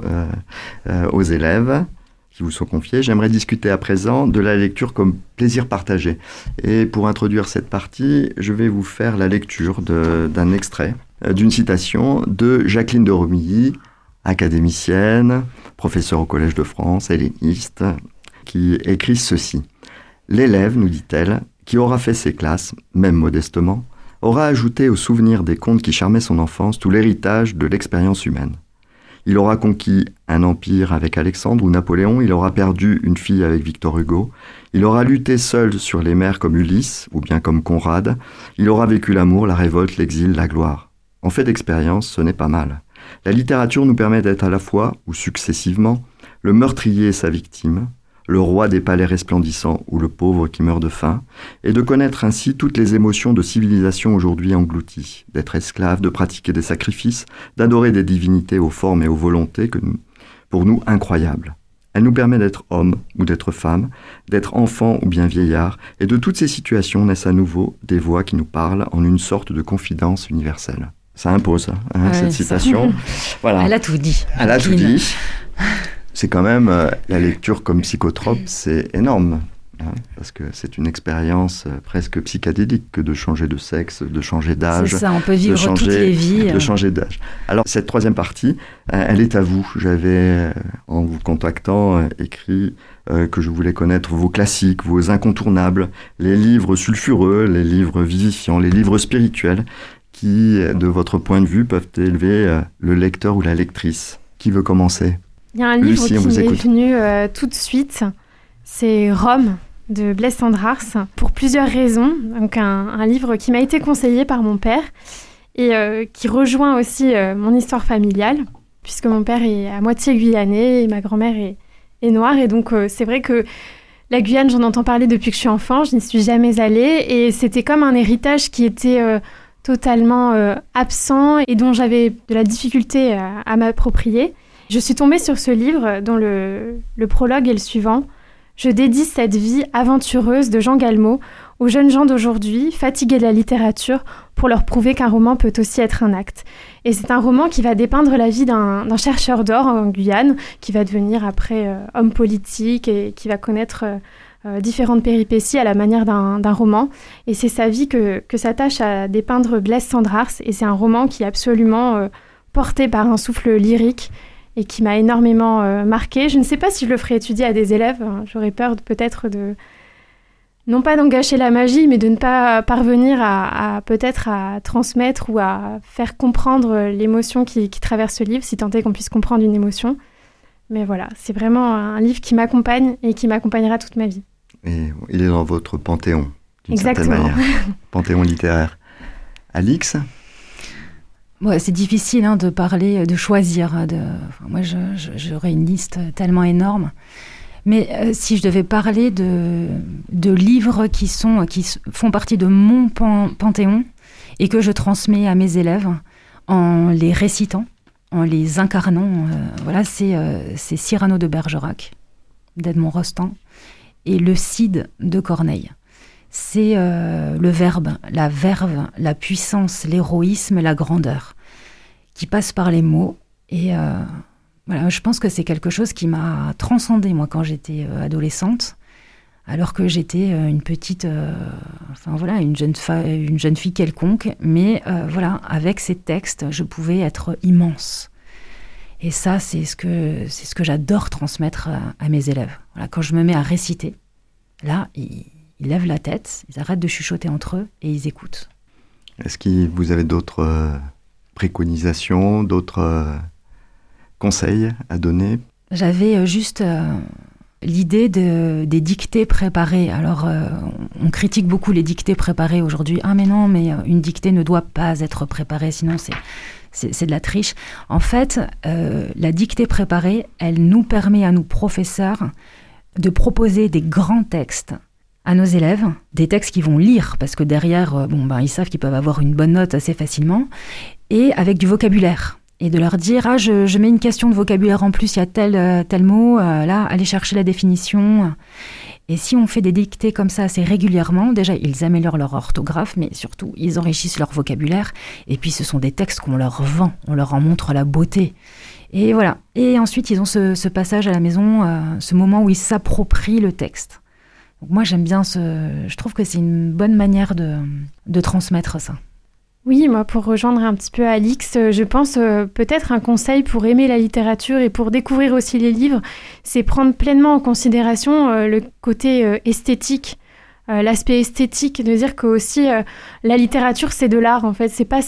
aux élèves qui vous sont confiés, j'aimerais discuter à présent de la lecture comme plaisir partagé. Et pour introduire cette partie, je vais vous faire la lecture d'un extrait, d'une citation de Jacqueline de Romilly, académicienne, professeure au Collège de France, helléniste, qui écrit ceci. « L'élève, nous dit-elle, qui aura fait ses classes, même modestement, aura ajouté au souvenir des contes qui charmaient son enfance tout l'héritage de l'expérience humaine. Il aura conquis un empire avec Alexandre ou Napoléon, il aura perdu une fille avec Victor Hugo, il aura lutté seul sur les mers comme Ulysse ou bien comme Conrad, il aura vécu l'amour, la révolte, l'exil, la gloire. En fait d'expérience, ce n'est pas mal. La littérature nous permet d'être à la fois, ou successivement, le meurtrier et sa victime, le roi des palais resplendissants ou le pauvre qui meurt de faim, et de connaître ainsi toutes les émotions de civilisation aujourd'hui englouties, d'être esclave, de pratiquer des sacrifices, d'adorer des divinités aux formes et aux volontés pour nous incroyables. Elle nous permet d'être homme ou d'être femme, d'être enfant ou bien vieillard, et de toutes ces situations naissent à nouveau des voix qui nous parlent en une sorte de confidence universelle. Ça impose, cette citation. Voilà. Elle a tout dit. Elle a tout dit. C'est quand même, la lecture comme psychotrope, c'est énorme, parce que c'est une expérience presque psychédélique que de changer de sexe, de changer d'âge. C'est ça, on peut vivre toutes les vies. De changer d'âge. Alors, cette troisième partie, elle est à vous. J'avais, en vous contactant, écrit que je voulais connaître vos classiques, vos incontournables, les livres sulfureux, les livres vivifiants, les livres spirituels, qui, de votre point de vue, peuvent élever le lecteur ou la lectrice. Qui veut commencer ? Il y a un livre Lucie, qui m'est venu tout de suite, c'est Rome de Blaise Cendrars, pour plusieurs raisons. Donc un livre qui m'a été conseillé par mon père et qui rejoint aussi mon histoire familiale, puisque mon père est à moitié guyanais et ma grand-mère est noire. Et donc c'est vrai que la Guyane, j'en entends parler depuis que je suis enfant, je n'y suis jamais allée. Et c'était comme un héritage qui était totalement absent et dont j'avais de la difficulté à m'approprier. Je suis tombée sur ce livre dont le prologue est le suivant. Je dédie cette vie aventureuse de Jean Galmot aux jeunes gens d'aujourd'hui, fatigués de la littérature, pour leur prouver qu'un roman peut aussi être un acte. Et c'est un roman qui va dépeindre la vie d'un chercheur d'or en Guyane, qui va devenir après homme politique et qui va connaître différentes péripéties à la manière d'un roman. Et c'est sa vie que s'attache à dépeindre Blaise Cendrars. Et c'est un roman qui est absolument porté par un souffle lyrique et qui m'a énormément marquée. Je ne sais pas si je le ferai étudier à des élèves. J'aurais peur peut-être non pas d'engager la magie, mais de ne pas parvenir peut-être à transmettre ou à faire comprendre l'émotion qui traverse ce livre, si tant est qu'on puisse comprendre une émotion. Mais voilà, c'est vraiment un livre qui m'accompagne et qui m'accompagnera toute ma vie. Et il est dans votre panthéon, d'une certaine Exactement. manière. Panthéon littéraire. Alix ? Ouais, c'est difficile de parler, de choisir. Moi, j'aurais une liste tellement énorme. Mais si je devais parler de livres qui font partie de mon panthéon et que je transmets à mes élèves en les récitant, en les incarnant, c'est Cyrano de Bergerac, d'Edmond Rostand, et Le Cid de Corneille. c'est le verbe, la verve, la puissance, l'héroïsme, la grandeur, qui passe par les mots. Et voilà, je pense que c'est quelque chose qui m'a transcendée, moi, quand j'étais adolescente, alors que j'étais une petite... une jeune fille quelconque. Mais voilà, avec ces textes, je pouvais être immense. Et ça, c'est ce que j'adore transmettre à mes élèves. Voilà, quand je me mets à réciter, là, ils lèvent la tête, ils arrêtent de chuchoter entre eux et ils écoutent. Est-ce que vous avez d'autres préconisations, d'autres conseils à donner ? J'avais juste l'idée des dictées préparées. Alors, on critique beaucoup les dictées préparées aujourd'hui. Ah mais non, mais une dictée ne doit pas être préparée, sinon c'est de la triche. En fait, la dictée préparée, elle nous permet à nous, professeurs, de proposer des grands textes à nos élèves, des textes qu'ils vont lire, parce que derrière, ils savent qu'ils peuvent avoir une bonne note assez facilement, et avec du vocabulaire. Et de leur dire, je mets une question de vocabulaire en plus, il y a tel mot, là, allez chercher la définition. Et si on fait des dictées comme ça assez régulièrement, déjà, ils améliorent leur orthographe, mais surtout, ils enrichissent leur vocabulaire. Et puis, ce sont des textes qu'on leur vend, on leur en montre la beauté. Et voilà. Et ensuite, ils ont ce passage à la maison, ce moment où ils s'approprient le texte. Donc moi, j'aime bien je trouve que c'est une bonne manière de transmettre ça. Oui, moi, pour rejoindre un petit peu Alix, je pense peut-être un conseil pour aimer la littérature et pour découvrir aussi les livres, c'est prendre pleinement en considération le côté esthétique, l'aspect esthétique, de dire que aussi la littérature, c'est de l'art, en fait. C'est pas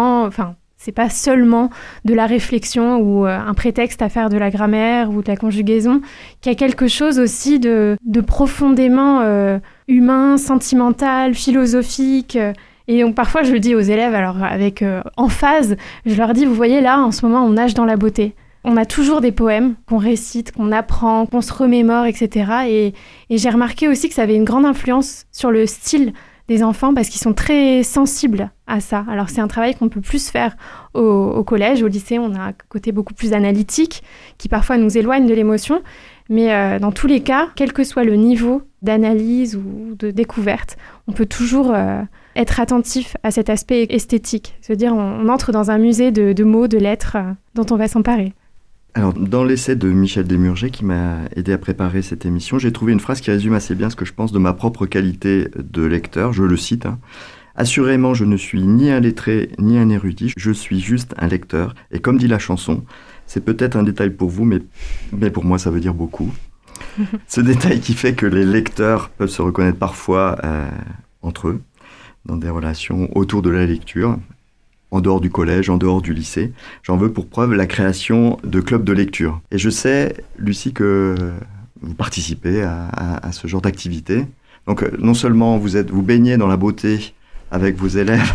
seulement de la réflexion ou un prétexte à faire de la grammaire ou de la conjugaison, qu'il y a quelque chose aussi de profondément humain, sentimental, philosophique. Et donc parfois je le dis aux élèves, alors avec emphase, je leur dis, vous voyez là, en ce moment on nage dans la beauté. On a toujours des poèmes qu'on récite, qu'on apprend, qu'on se remémore, etc. Et j'ai remarqué aussi que ça avait une grande influence sur le style des enfants parce qu'ils sont très sensibles à ça. Alors c'est un travail qu'on peut plus faire au collège, au lycée, on a un côté beaucoup plus analytique qui parfois nous éloigne de l'émotion. Mais dans tous les cas, quel que soit le niveau d'analyse ou de découverte, on peut toujours être attentif à cet aspect esthétique. C'est-à-dire on entre dans un musée de mots, de lettres dont on va s'emparer. Alors, dans l'essai de Michel Desmurger, qui m'a aidé à préparer cette émission, j'ai trouvé une phrase qui résume assez bien ce que je pense de ma propre qualité de lecteur. Je le cite. Assurément, je ne suis ni un lettré ni un érudit, je suis juste un lecteur. Et comme dit la chanson, c'est peut-être un détail pour vous, mais pour moi, ça veut dire beaucoup. Ce détail qui fait que les lecteurs peuvent se reconnaître parfois entre eux, dans des relations autour de la lecture, en dehors du collège, en dehors du lycée. J'en veux pour preuve la création de clubs de lecture. Et je sais, Lucie, que vous participez à ce genre d'activité. Donc, non seulement vous baignez dans la beauté avec vos élèves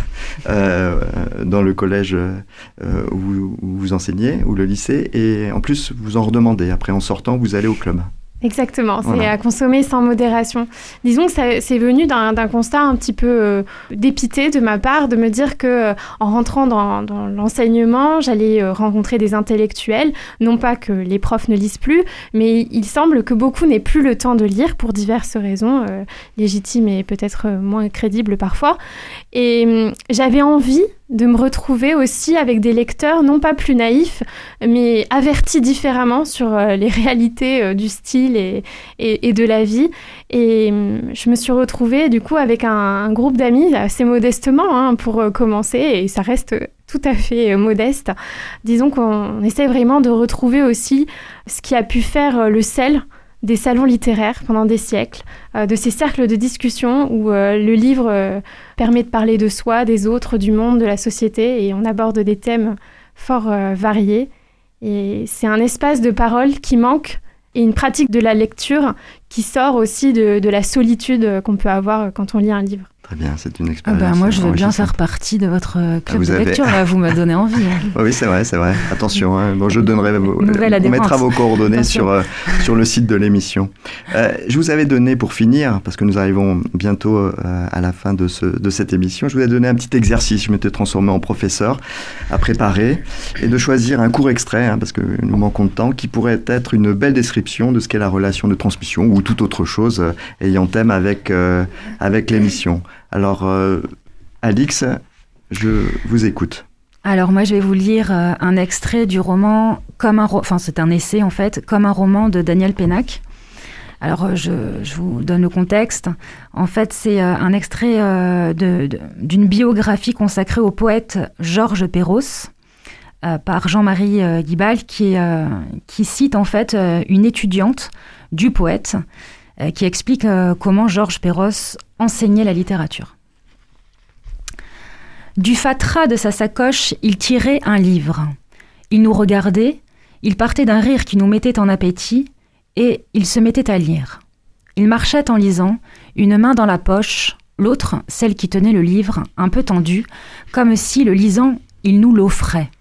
dans le collège où vous enseignez, ou le lycée, et en plus, vous en redemandez. Après, en sortant, vous allez au club. Exactement, voilà. C'est à consommer sans modération. Disons que c'est venu d'un constat un petit peu dépité de ma part, de me dire que en rentrant dans l'enseignement, j'allais rencontrer des intellectuels, non pas que les profs ne lisent plus, mais il semble que beaucoup n'aient plus le temps de lire pour diverses raisons, légitimes et peut-être moins crédibles parfois. Et j'avais envie de me retrouver aussi avec des lecteurs, non pas plus naïfs, mais avertis différemment sur les réalités du style et de la vie. Et je me suis retrouvée du coup avec un groupe d'amis, assez modestement pour commencer, et ça reste tout à fait modeste. Disons qu'on essaie vraiment de retrouver aussi ce qui a pu faire le sel des salons littéraires pendant des siècles, de ces cercles de discussion où le livre permet de parler de soi, des autres, du monde, de la société, et on aborde des thèmes fort variés. Et c'est un espace de parole qui manque, et une pratique de la lecture qui sort aussi de la solitude qu'on peut avoir quand on lit un livre. Très bien, c'est une expérience. Moi, je veux bien faire partie de votre club de lecture. Là, vous me donnez envie. Oui, c'est vrai. Attention, bon, on mettra vos coordonnées sur le site de l'émission. Je vous avais donné, pour finir, parce que nous arrivons bientôt à la fin de cette émission, je vous ai donné un petit exercice. Je m'étais transformé en professeur à préparer et de choisir un court extrait, parce que nous manquons de temps, qui pourrait être une belle description de ce qu'est la relation de transmission ou toute autre chose ayant thème avec l'émission. Alors, Alix, je vous écoute. Alors moi, je vais vous lire un extrait du roman, c'est un essai en fait, Comme un roman de Daniel Pénac. Alors, je vous donne le contexte. En fait, c'est un extrait d'une biographie consacrée au poète Georges Perros, par Jean-Marie Guibal, qui cite en fait une étudiante du poète, qui explique comment Georges Perros enseignait la littérature. Du fatras de sa sacoche, il tirait un livre. Il nous regardait, il partait d'un rire qui nous mettait en appétit, et il se mettait à lire. Il marchait en lisant, une main dans la poche, l'autre, celle qui tenait le livre, un peu tendue, comme si, le lisant, il nous l'offrait.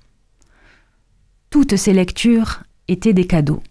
Toutes ces lectures étaient des cadeaux.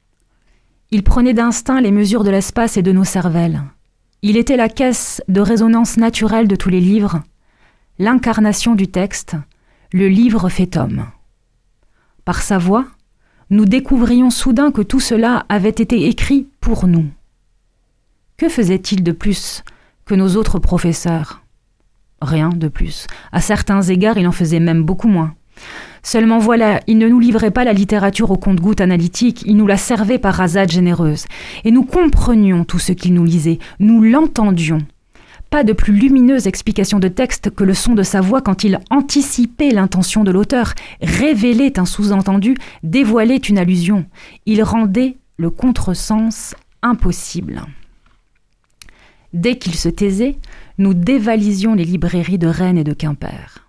Il prenait d'instinct les mesures de l'espace et de nos cervelles. Il était la caisse de résonance naturelle de tous les livres, l'incarnation du texte, le livre fait homme. Par sa voix, nous découvrions soudain que tout cela avait été écrit pour nous. Que faisait-il de plus que nos autres professeurs ? Rien de plus. À certains égards, il en faisait même beaucoup moins. Seulement voilà, il ne nous livrait pas la littérature au compte-gouttes analytique, il nous la servait par rasades généreuses. Et nous comprenions tout ce qu'il nous lisait, nous l'entendions. Pas de plus lumineuse explication de texte que le son de sa voix quand il anticipait l'intention de l'auteur, révélait un sous-entendu, dévoilait une allusion. Il rendait le contresens impossible. Dès qu'il se taisait, nous dévalisions les librairies de Rennes et de Quimper.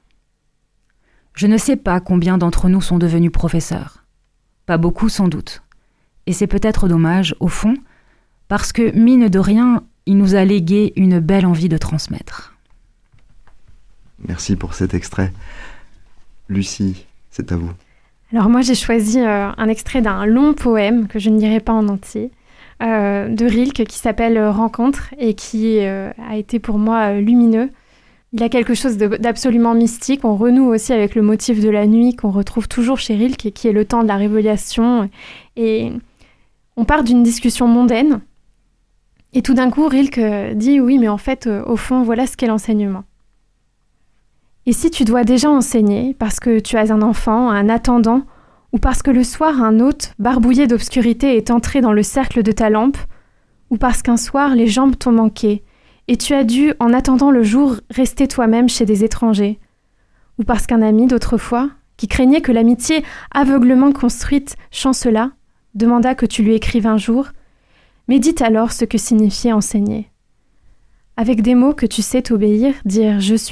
Je ne sais pas combien d'entre nous sont devenus professeurs. Pas beaucoup sans doute. Et c'est peut-être dommage, au fond, parce que, mine de rien, il nous a légué une belle envie de transmettre. Merci pour cet extrait. Lucie, c'est à vous. Alors moi, j'ai choisi un extrait d'un long poème que je ne lirai pas en entier, de Rilke, qui s'appelle « Rencontre » et qui a été pour moi lumineux. Il a quelque chose d'absolument mystique. On renoue aussi avec le motif de la nuit qu'on retrouve toujours chez Rilke, et qui est le temps de la révélation. Et on part d'une discussion mondaine. Et tout d'un coup, Rilke dit « Oui, mais en fait, au fond, voilà ce qu'est l'enseignement. » Et si tu dois déjà enseigner, parce que tu as un enfant, un attendant, ou parce que le soir, un hôte, barbouillé d'obscurité, est entré dans le cercle de ta lampe, ou parce qu'un soir, les jambes t'ont manqué, et tu as dû, en attendant le jour, rester toi-même chez des étrangers, ou parce qu'un ami d'autrefois, qui craignait que l'amitié aveuglement construite chancelât, demanda que tu lui écrives un jour, médite alors ce que signifiait enseigner. Avec des mots que tu sais t'obéir, dire « je suis ».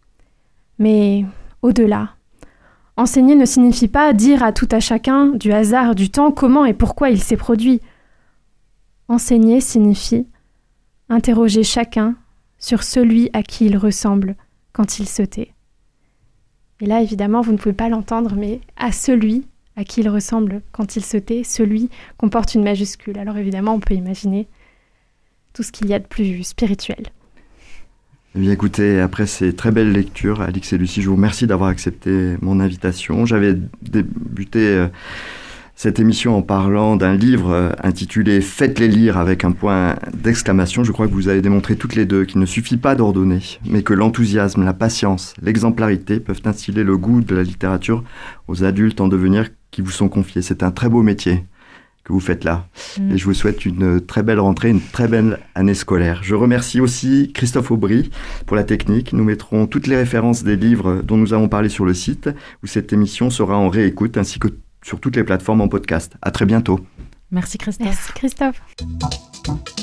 Mais au-delà, enseigner ne signifie pas dire à tout à chacun, du hasard, du temps, comment et pourquoi il s'est produit. Enseigner signifie interroger chacun sur celui à qui il ressemble quand il se tait. Et là, évidemment, vous ne pouvez pas l'entendre, mais à celui à qui il ressemble quand il se tait, celui comporte une majuscule. Alors évidemment, on peut imaginer tout ce qu'il y a de plus spirituel. Eh bien écoutez, après ces très belles lectures, Alix et Lucie, je vous remercie d'avoir accepté mon invitation. J'avais débuté cette émission en parlant d'un livre intitulé « Faites-les lire » avec un point d'exclamation. Je crois que vous avez démontré toutes les deux qu'il ne suffit pas d'ordonner, mais que l'enthousiasme, la patience, l'exemplarité peuvent instiller le goût de la littérature aux adultes en devenir qui vous sont confiés. C'est un très beau métier que vous faites là. Et je vous souhaite une très belle rentrée, une très belle année scolaire. Je remercie aussi Christophe Aubry pour la technique. Nous mettrons toutes les références des livres dont nous avons parlé sur le site, où cette émission sera en réécoute, ainsi que sur toutes les plateformes en podcast. À très bientôt. Merci Christophe. Merci Christophe.